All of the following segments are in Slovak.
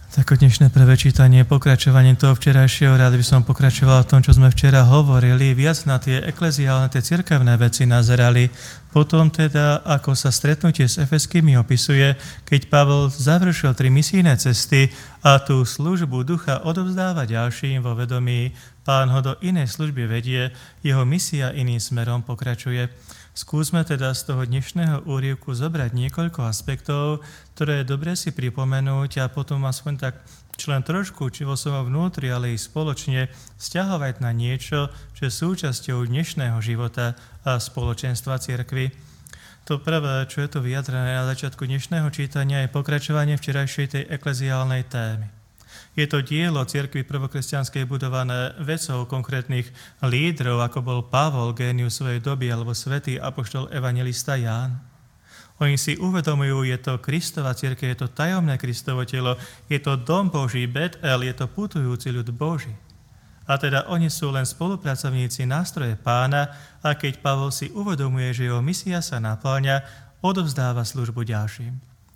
Tak dnešné prvé čítanie, pokračovanie toho včerajšieho, rád by som pokračoval v tom, čo sme včera hovorili, viac na tie ekleziálne, tie cirkevné veci nazerali. Potom teda, ako sa stretnutie s Efeskými opisuje, keď Pavol završil 3 misijné cesty a tú službu ducha odovzdáva ďalším vo vedomí, Pán ho do inej služby vedie, jeho misia iným smerom pokračuje. Skúsme teda z toho dnešného úryvku zobrať niekoľko aspektov, ktoré je dobre si pripomenúť a potom aspoň tak len trošku, či vo svojom vnútri, ale i spoločne vzťahovať na niečo, čo je súčasťou dnešného života a spoločenstva cirkvi. To prvé, čo je tu vyjadrené na začiatku dnešného čítania, je pokračovanie včerajšej tej ekleziálnej témy. Je to dielo cirkvi prvokresťanskej budované vecou konkrétnych lídrov, ako bol Pavol, génius svojej doby, alebo svätý apoštol evanjelista Ján. Oni si uvedomujú, je to Kristova cirkev, je to tajomné Kristovo telo, je to dom Boží, Bet-El, je to putujúci ľud Boží. A teda oni sú len spolupracovníci nástroje Pána a keď Pavol si uvedomuje, že jeho misia sa napĺňa, odovzdáva službu ďalším.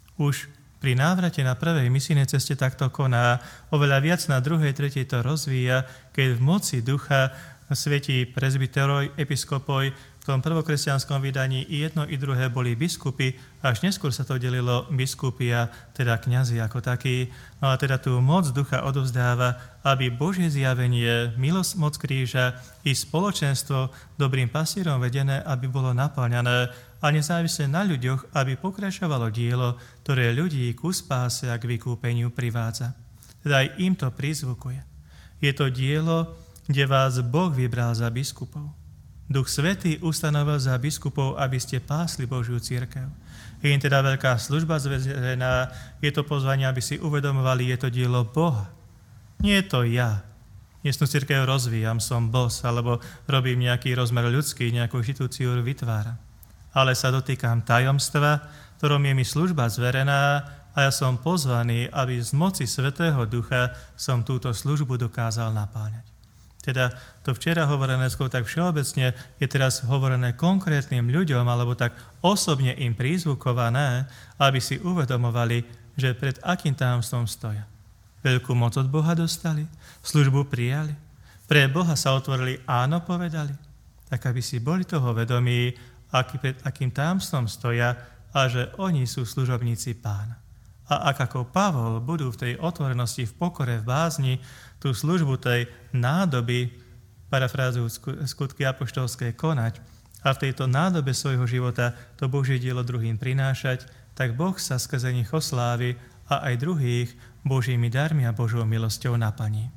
Už pri návrate na prvej misijnej ceste takto koná, oveľa viac na druhej, tretej to rozvíja, keď v moci ducha svätí prezbiteroj, episkopoj, v tom prvokresťanskom vydaní i jedno, i druhé boli biskupy, až neskôr sa to delilo biskupy a teda kňazi ako takí. No a teda tú moc ducha odovzdáva, aby Božie zjavenie, milosť, moc kríža i spoločenstvo dobrým pasírom vedené, aby bolo naplňané a nezávisle na ľuďoch, aby pokračovalo dielo, ktoré ľudí ku spáse a k vykúpeniu privádza. Teda aj im to prizvukuje. Je to dielo, kde vás Boh vybral za biskupov. Duch Svätý ustanovil za biskupov, aby ste pásli Božiu cirkev. Je im teda veľká služba zverená, je to pozvanie, aby si uvedomovali, je to dielo Boha. Nie je to ja. Dnesnú cirkev rozvíjam, som boss, alebo robím nejaký rozmer ľudský, nejakú inštitúciu vytváram. Ale sa dotýkam tajomstva, ktorom je mi služba zverená a ja som pozvaný, aby z moci Svätého Ducha som túto službu dokázal napáňať. Teda to včera hovorené skôr tak všeobecne je teraz hovorené konkrétnym ľuďom alebo tak osobne im prizvukované, aby si uvedomovali, že pred akým tajomstvom stoja. Veľkú moc od Boha dostali, službu prijali, pre Boha sa otvorili, áno povedali, tak aby si boli toho vedomí, pred akým tajomstvom stoja a že oni sú služobníci Pána. A ak ako Pavol budú v tej otvorenosti, v pokore, v bázni tú službu tej nádoby, parafrázujú skutky apoštolské, konať a v tejto nádobe svojho života to Božie dielo druhým prinášať, tak Boh sa skrze nich oslávi a aj druhých Božími darmi a Božou milosťou naplní.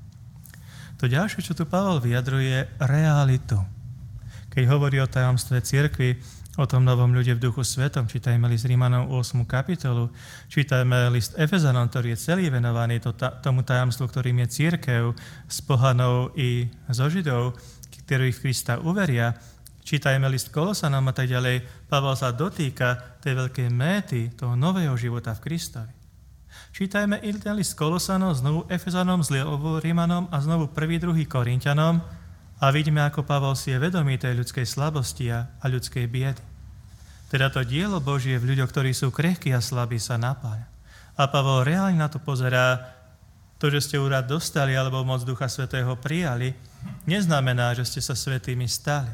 To ďalšie, čo tu Pavol vyjadruje, realitu. Keď hovorí o tajomstve cirkvi, o tom novom ľude v Duchu Svetom, čítajme list Rímanom 8. kapitolu, čítajme list Efezanom, ktorý je celý venovaný tomu tajomstvu, ktorým je cirkev s pohanou i zo Židov, ktorí v Krista uveria. Čítajme list Kolosanom a tak ďalej. Pavol sa dotýka tej veľkej méty toho nového života v Kristovi. Čítajme i ten list Kolosanom, znovu Efezanom, znovu Rímanom a znovu 1. 2. Korinťanom, a vidíme, ako Pavol si je vedomý tej ľudskej slabosti a ľudskej biedy. Teda to dielo Božie v ľuďoch, ktorí sú krehkí a slabí, sa napája. A Pavol reálne na to pozerá, to, že ste úrad dostali alebo moc Ducha Svätého prijali, neznamená, že ste sa svätými stali.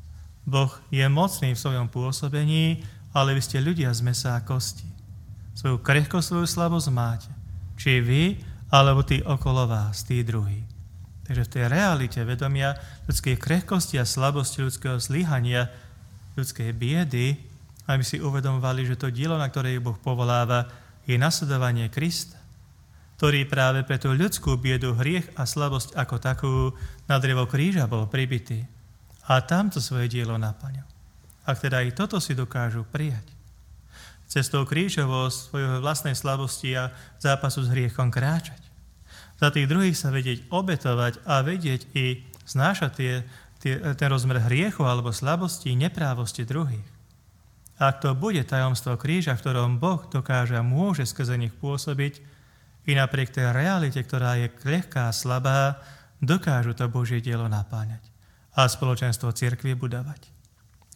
Boh je mocný v svojom pôsobení, ale vy ste ľudia z mäsa a kosti. Svoju krehkosť, svoju slabosť máte. Či vy, alebo tí okolo vás, tí druhí. Takže v tej realite vedomia ľudskej krehkosti a slabosti, ľudského zlyhania, ľudskej biedy, aby si uvedomovali, že to dielo, na ktoré Boh povoláva, je nasledovanie Krista, ktorý práve pre tú ľudskú biedu, hriech a slabosť ako takú na drevo kríža bol pribitý. A tamto svoje dielo naplňal. Ak teda i toto si dokážu prijať, cestou krížovou svojho vlastnej slabosti a zápasu s hriechom kráčať, za tých druhých sa vedieť obetovať a vedieť i znášať ten rozmer hriechu alebo slabosti, neprávosti druhých. Ak to bude tajomstvo kríža, v ktorom Boh dokáže a môže skrze nich pôsobiť, i napriek tej realite, ktorá je krehká a slabá, dokážu to Božie dielo napáňať a spoločenstvo cirkvi budovať.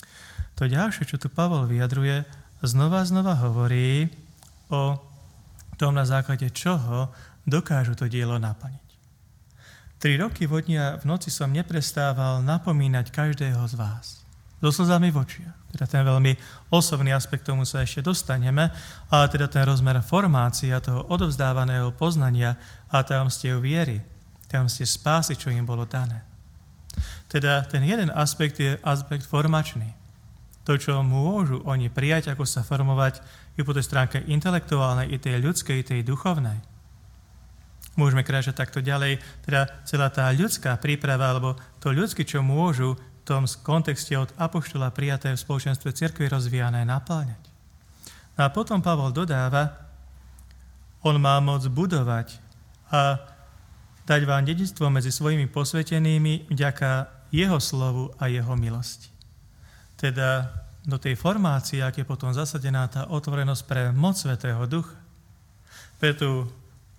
To ďalšie, čo tu Pavol vyjadruje, znova hovorí o tom na základe čoho dokážu to dielo naplniť. 3 roky vo dni a v noci som neprestával napomínať každého z vás. So slzami v očiach. Teda ten veľmi osobný aspekt, tomu sa ešte dostaneme, ale teda ten rozmer formácia toho odovzdávaného poznania a tajomstiev viery, tajomstiev spásy, čo im bolo dané. Teda ten jeden aspekt je aspekt formačný. To, čo môžu oni prijať, ako sa formovať, je po tej stránke intelektuálnej, i tej ľudskej, i tej duchovnej. Môžeme kráčať takto ďalej, teda celá tá ľudská príprava, alebo to ľudské, čo môžu v tom kontexte od apoštola prijaté v spoločenstve cirkvi rozvíjané napĺňať. No a potom Pavol dodáva, on má moc budovať a dať vám dedičstvo medzi svojimi posvetenými vďaka jeho slovu a jeho milosti. Teda do tej formácie, ak je potom zasadená tá otvorenosť pre moc Svätého Ducha, pre tú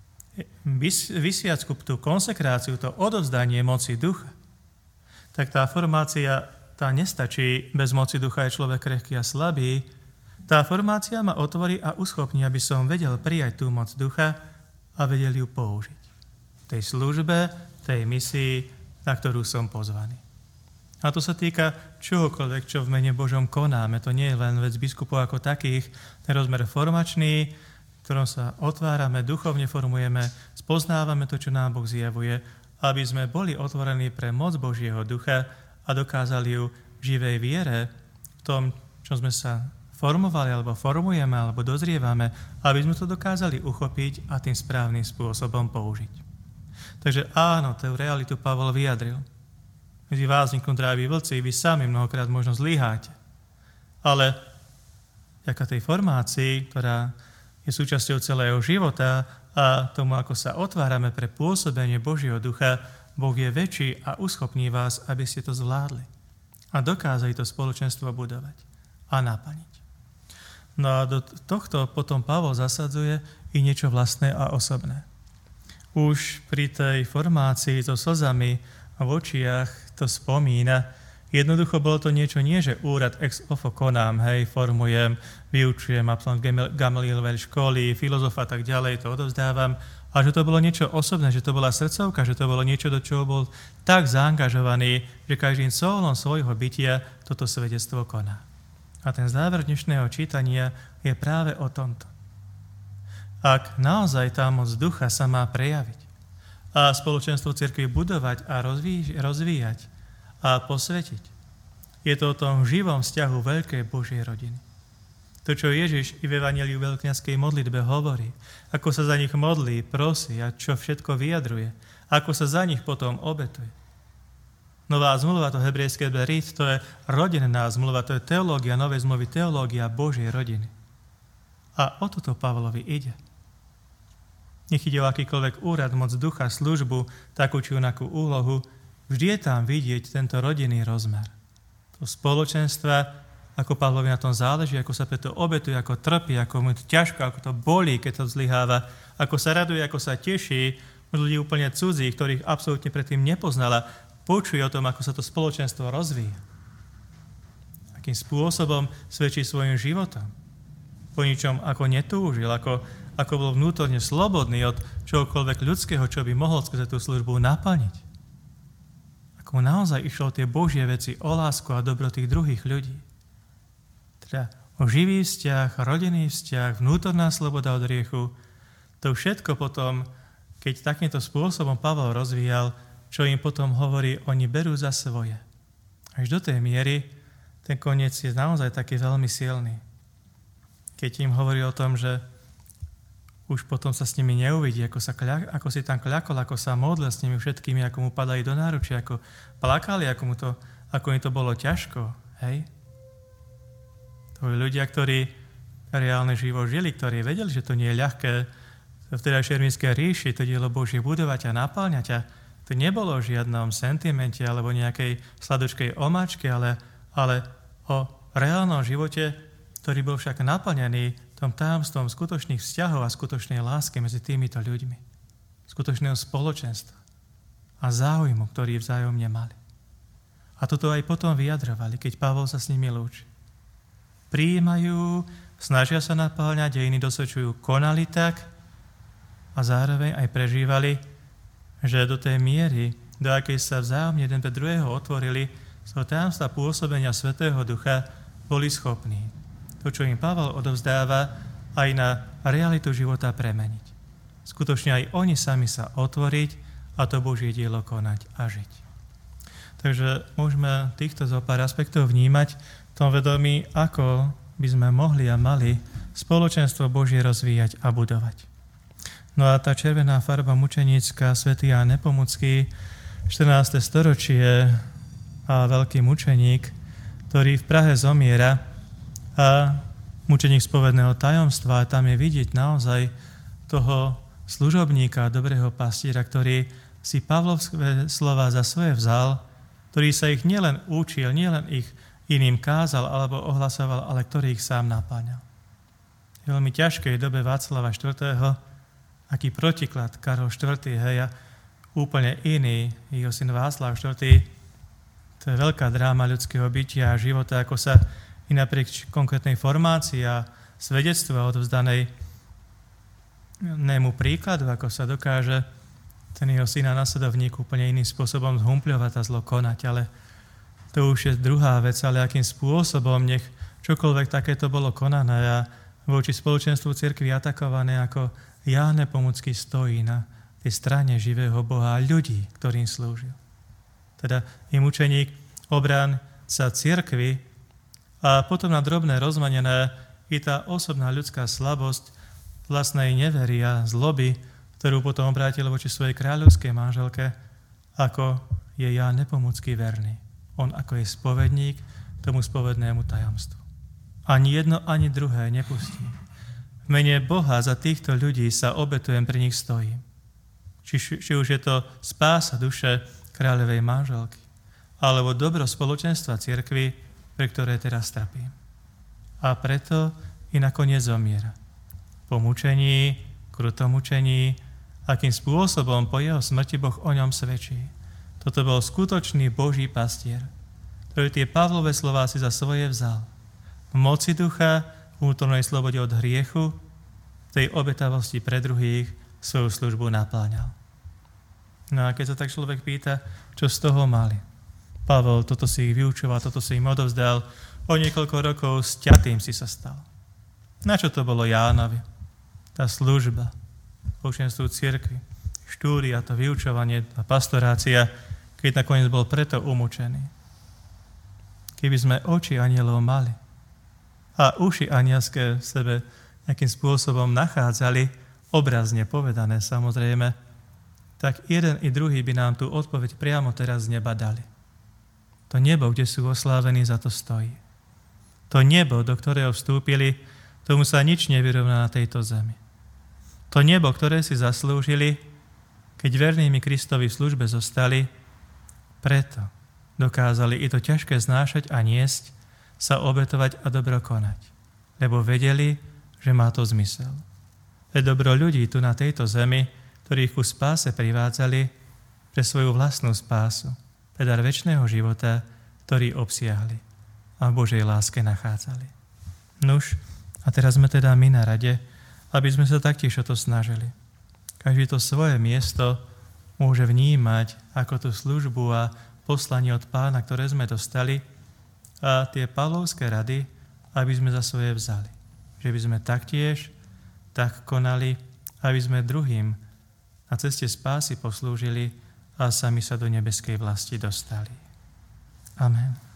vysviacku, tú konsekráciu, to odovzdanie moci Ducha, tak tá formácia, tá nestačí, bez moci Ducha je človek krehký a slabý. Tá formácia ma otvorí a uschopní, aby som vedel prijať tú moc Ducha a vedel ju použiť. V tej službe, tej misii, na ktorú som pozvaný. A to sa týka čohokoľvek, čo v mene Božom konáme. To nie je len vec biskupov ako takých, ten rozmer formačný, v ktorom sa otvárame, duchovne formujeme, spoznávame to, čo nám Boh zjavuje, aby sme boli otvorení pre moc Božieho Ducha a dokázali ju v živej viere, v tom, čo sme sa formovali, alebo formujeme, alebo dozrievame, aby sme to dokázali uchopiť a tým správnym spôsobom použiť. Takže áno, tú realitu Pavol vyjadril. Medzi vás vzniknú dráví vlci, vy sami mnohokrát možno zlyháte. Ale vďaka tej formácii, ktorá je súčasťou celého života a tomu, ako sa otvárame pre pôsobenie Božieho Ducha, Boh je väčší a uschopní vás, aby ste to zvládli. A dokázali to spoločenstvo budovať a naplniť. No a do tohto potom Pavol zasadzuje i niečo vlastné a osobné. Už pri tej formácii so slzami v očiach to spomína. Jednoducho bolo to niečo nie, že úrad ex ofo konám, hej, formujem, vyučujem, absolvent Gamalielove školy, filozofa a tak ďalej, to odovzdávam. A že to bolo niečo osobné, že to bola srdcovka, že to bolo niečo, do čoho bol tak zaangažovaný, že každým solom svojho bytia toto svedectvo koná. A ten záver dnešného čítania je práve o tomto. Ak naozaj tá moc Ducha sa má prejaviť a spoločenstvo cirkvi budovať a rozvíjať a posvetiť, je to o tom živom vzťahu veľkej Božej rodiny. To, čo Ježiš i v Evanjeliu veľkňazskej modlitbe hovorí, ako sa za nich modlí, prosí a čo všetko vyjadruje, ako sa za nich potom obetuje. Nová zmluva, to hebrejské berit, to je rodinná zmluva, to je teológia novej zmluvy, teológia Božej rodiny. A o toto Pavlovi ide. Nech ide o akýkoľvek úrad, moc ducha, službu, takú či onakú úlohu, vždy je tam vidieť tento rodinný rozmer. To spoločenstva, ako Pavlovi na tom záleží, ako sa preto obetuje, ako trpí, ako mu to ťažko, ako to bolí, keď to zlyháva, ako sa raduje, ako sa teší, ľudí úplne cudzí, ktorých absolútne predtým nepoznala, počuje o tom, ako sa to spoločenstvo rozvíja. Akým spôsobom svedčí svojim životom. Po ničom, ako netúžil, ako bol vnútorne slobodný od čohokoľvek ľudského, čo by mohol skrze tú službu naplniť. Ako mu naozaj išlo tie Božie veci o lásku a dobro tých druhých ľudí. Teda o živý vzťah, rodinný vzťah, vnútorná sloboda od hriechu. To všetko potom, keď takýmto spôsobom Pavol rozvíjal, čo im potom hovorí, oni berú za svoje. Až do tej miery ten koniec je naozaj taký veľmi silný. Keď im hovorí o tom, že už potom sa s nimi neuvidí, ako si tam kľakol, ako sa modlil s nimi všetkými, ako mu padali do náručia, ako plakali, ako im to bolo ťažko. Hej? To boli ľudia, ktorí reálne život žili, ktorí vedeli, že to nie je ľahké v vtedajšej rímskej ríši to dielo Božie budovať a naplňať. A to nebolo o žiadnom sentimente alebo nejakej sladočkej omáčke, ale o reálnom živote, ktorý bol však naplnený tom tajomstvom skutočných vzťahov a skutočnej lásky medzi týmito ľuďmi. Skutočného spoločenstva a záujmu, ktorý vzájomne mali. A toto aj potom vyjadrovali, keď Pavol sa s nimi lúči. Prijímajú, snažia sa napĺňať, dejiny dosvedčujú, konali tak a zároveň aj prežívali, že do tej miery, do akej sa vzájomne jeden pre druhého otvorili, z toho tajomstva pôsobenia Svätého Ducha boli schopní to, čo im Pavol odovzdáva, aj na realitu života premeniť. Skutočne aj oni sami sa otvoriť a to Božie dielo konať a žiť. Takže môžeme týchto zo pár aspektov vnímať v tom vedomí, ako by sme mohli a mali spoločenstvo Božie rozvíjať a budovať. No a tá červená farba mučenícka, svätý Ján Nepomucký, 14. storočie a veľký mučeník, ktorý v Prahe zomiera a mučeník spovedného tajomstva, tam je vidieť naozaj toho služobníka, dobrého pastiera, ktorý si Pavlovské slova za svoje vzal, ktorý sa ich nielen učil, nielen ich iným kázal alebo ohlasoval, ale ktorý ich sám napáňal. V veľmi ťažkej dobe Václava IV., aký protiklad Karol IV., hej, a úplne iný, jeho syn Václav IV., to je veľká dráma ľudského bytia a života, ako sa i napriek konkrétnej formácii a svedectva odovzdanej nému príkladu, ako sa dokáže ten jeho syn a nasledovník úplne iným spôsobom zhumpľovať a zlo konať, ale to už je druhá vec, ale akým spôsobom nech čokoľvek takéto bolo konané a voči spoločenstvu cirkvi atakované, ako Ján Nepomucký stojí na tej strane živého Boha a ľudí, ktorým slúžil. Teda je mučeník obránca cirkvi a potom na drobné rozmanené i tá osobná ľudská slabosť vlastnej nevery a zloby, ktorú potom obrátil voči svojej kráľovskej manželke, ako je Ján Nepomucký verný. On ako je spovedník tomu spovednému tajomstvu. Ani jedno, ani druhé nepustí. V mene Boha za týchto ľudí sa obetujem, pri nich stojím. Či už je to spása duše kráľovej manželky, alebo dobro spoločenstva cirkvi, pre ktoré teraz trpím. A preto i nakoniec zomiera. Po mučení, krutom mučení, akým spôsobom po jeho smrti Boh o ňom svedčí. Toto bol skutočný Boží pastier, ktorý tie Pavlové slová si za svoje vzal. V moci ducha, vnútornej slobode od hriechu, v tej obetavosti pre druhých svoju službu napláňal. No a keď sa tak človek pýta, čo z toho mali? Pavol toto si ich vyučoval, toto si im odovzdal, o niekoľko rokov sťatým si sa stal. Na čo to bolo Jánovi? Tá služba, spoločenstvu cirkvi, štúdia, to vyučovanie, tá pastorácia, keď nakoniec bol preto umúčený. Keby sme oči anielov mali a uši anielské v sebe nejakým spôsobom nachádzali, obrazne povedané samozrejme, tak jeden i druhý by nám tú odpoveď priamo teraz z neba dali. To nebo, kde sú oslávení, za to stojí. To nebo, do ktorého vstúpili, tomu sa nič nevyrovná na tejto zemi. To nebo, ktoré si zaslúžili, keď vernými Kristovi v službe zostali, preto dokázali i to ťažké znášať a niesť, sa obetovať a dobro konať. Lebo vedeli, že má to zmysel. Veď dobro ľudí tu na tejto zemi, ktorých ku spáse privádzali pre svoju vlastnú spásu, pre dar večného života, ktorý obsiahli a v Božej láske nachádzali. Nuž, a teraz sme teda my na rade, aby sme sa taktiež o to snažili. Každý to svoje miesto môže vnímať ako tú službu a poslanie od Pána, ktoré sme dostali, a tie Pavlovské rady, aby sme za svoje vzali. Že by sme taktiež tak konali, aby sme druhým na ceste spásy poslúžili a sami sa do nebeskej vlasti dostali. Amen.